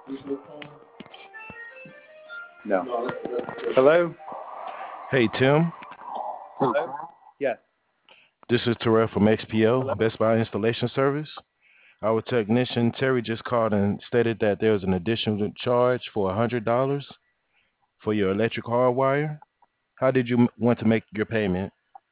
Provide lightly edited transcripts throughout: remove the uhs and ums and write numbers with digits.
No. Hello? Hey Tim, Hello? Yes. this is Terrell from XPO, Hello? Best Buy Installation Service. Our technician Terry just called and stated that there's an additional charge for $100 for your electric hardwire. How did you want to make your payment?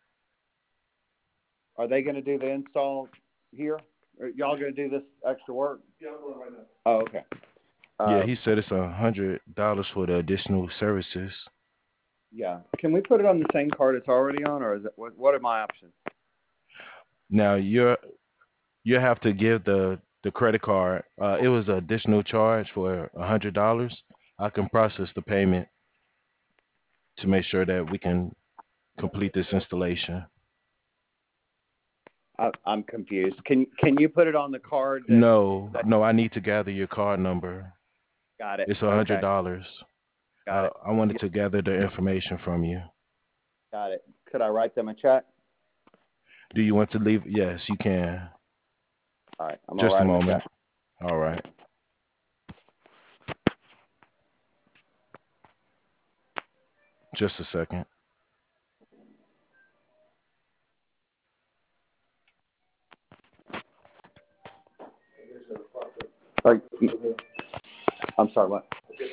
Are they going to do the install here? Are y'all going to do this extra work? Oh, okay. Yeah, Uh, he said it's $100 for the additional services. yeah. Can we put it on the same card it's already on, or is it what are my options? Now you have to give the credit card. It was an additional charge for $100. I can process the payment to make sure that we can complete this installation. I'm confused. Can you put it on the card No, that no, I need to gather your card number. got it? It's a hundred Okay, dollars. got it. I wanted Yeah, to gather the information from you. got it. Could I write them a check? Do you want to leave? Yes, you can. All right, I'm gonna Just a write them a check. moment. All right. Just a second. All right, I'm sorry. What?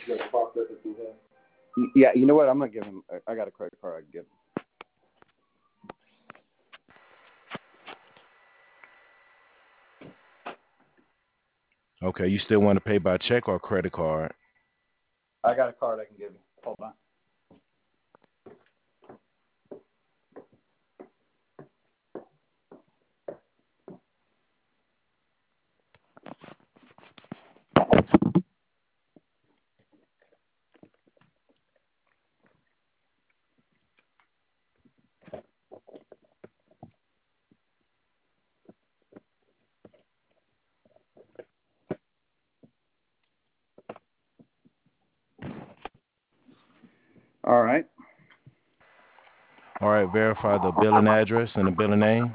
Yeah, you know what? I'm gonna give him. I got a credit card I can give him. Okay, you still want to pay by check or credit card? I got a card I can give you. Hold on. All right. All right, verify the billing address and the billing name.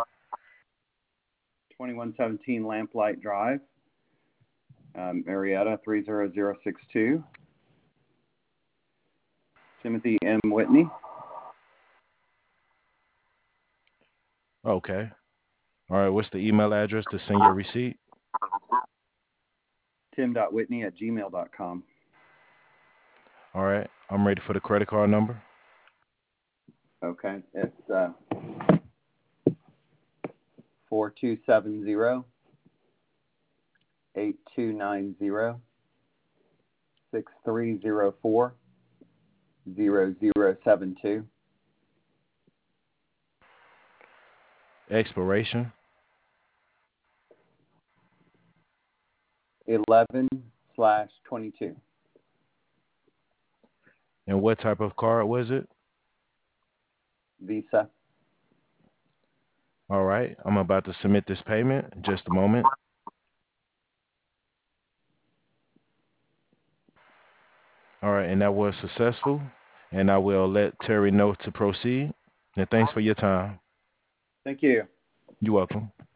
2117 Lamplight Drive, Marietta 30062. Timothy M. Whitney. Okay. All right, what's the email address to send your receipt? Tim.Whitney@gmail.com. All right, I'm ready for the credit card number. Okay. It's 4270-8290-6304-0072. Expiration 11/22. and what type of card was it? Visa. All right, I'm about to submit this payment. Just a moment. All right, and that was successful. And I will let Terry know to proceed. And thanks for your time. Thank you. You're welcome.